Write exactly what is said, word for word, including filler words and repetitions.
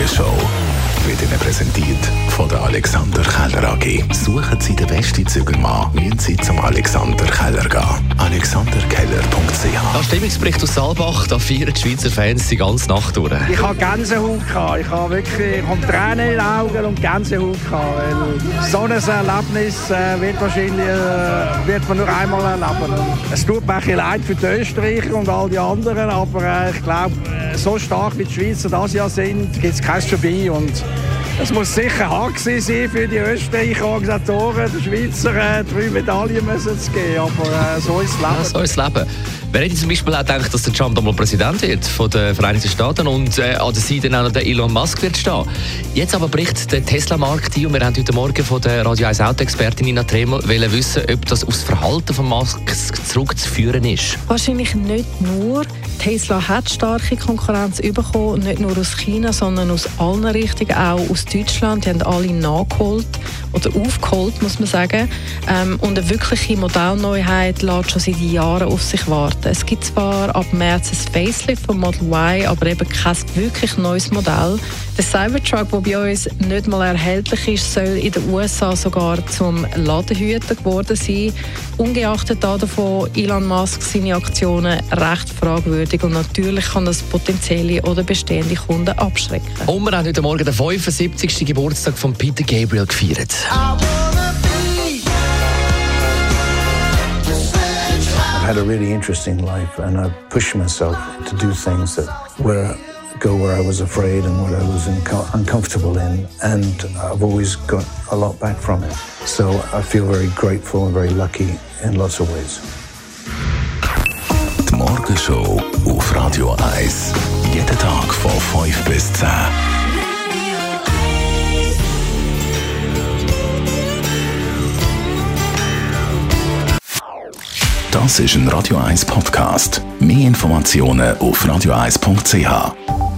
Morgenshow wird Ihnen präsentiert von der Alexander Keller A G. Suchen Sie den besten Zügelmann, müssen Sie zum Alexander Keller gehen. alexander keller punkt c h. Der Stimmungsbericht aus Saalbach, da feiern die Schweizer Fans die ganze Nacht durch. Ich habe Gänsehaut gehabt. Ich habe wirklich ich habe Tränen in den Augen und Gänsehaut gehabt. Weil so ein Erlebnis äh, wird wahrscheinlich äh, wird man nur einmal erleben. Es tut mir ein bisschen leid für die Österreicher und all die anderen, aber äh, ich glaube, äh, so stark wie die Schweizer das Jahr sind, gibt es keins vorbei. Und es muss sicher hart sein für die Österreicher Organisatoren, die Schweizer, äh, drei Medaillen müssen es geben, aber äh, so ist das Leben. Ja, so ist das Leben. Wer hätte zum Beispiel auch gedacht, dass der Trump einmal Präsident wird von den Vereinigten Staaten und äh, an der Seite dann auch noch der Elon Musk wird stehen. Jetzt aber bricht der Tesla-Markt ein und wir haben heute Morgen von der Radio eins Auto-Expertin Nina Tremel wissen, ob das auf das Verhalten von Musk zurückzuführen ist. Wahrscheinlich nicht nur. Tesla hat starke Konkurrenz bekommen, nicht nur aus China, sondern aus allen Richtungen, auch aus Deutschland. Die haben alle nachgeholt oder aufgeholt, muss man sagen. Ähm, und eine wirkliche Modellneuheit lässt schon seit Jahren auf sich warten. Es gibt zwar ab März ein Facelift vom Model Y, aber eben kein wirklich neues Modell. Der Cybertruck, der bei uns nicht mal erhältlich ist, soll in den U S A sogar zum Ladenhüter geworden sein. Ungeachtet davon Elon Musk seine Aktionen recht fragwürdig und natürlich kann das potenzielle oder bestehende Kunden abschrecken. Und wir haben heute Morgen den fünfundsiebzigsten Geburtstag von Peter Gabriel gefeiert. I've had a really interesting life and I've pushed myself to do things that were go where I was afraid and what I was inco- uncomfortable in, and I've always got a lot back from it. So I feel very grateful and very lucky in lots of ways. Die Morgenshow auf Radio eins. Jeden Tag von fünf bis zehn. Das ist ein Radio eins Podcast. Mehr Informationen auf radio eins punkt c h.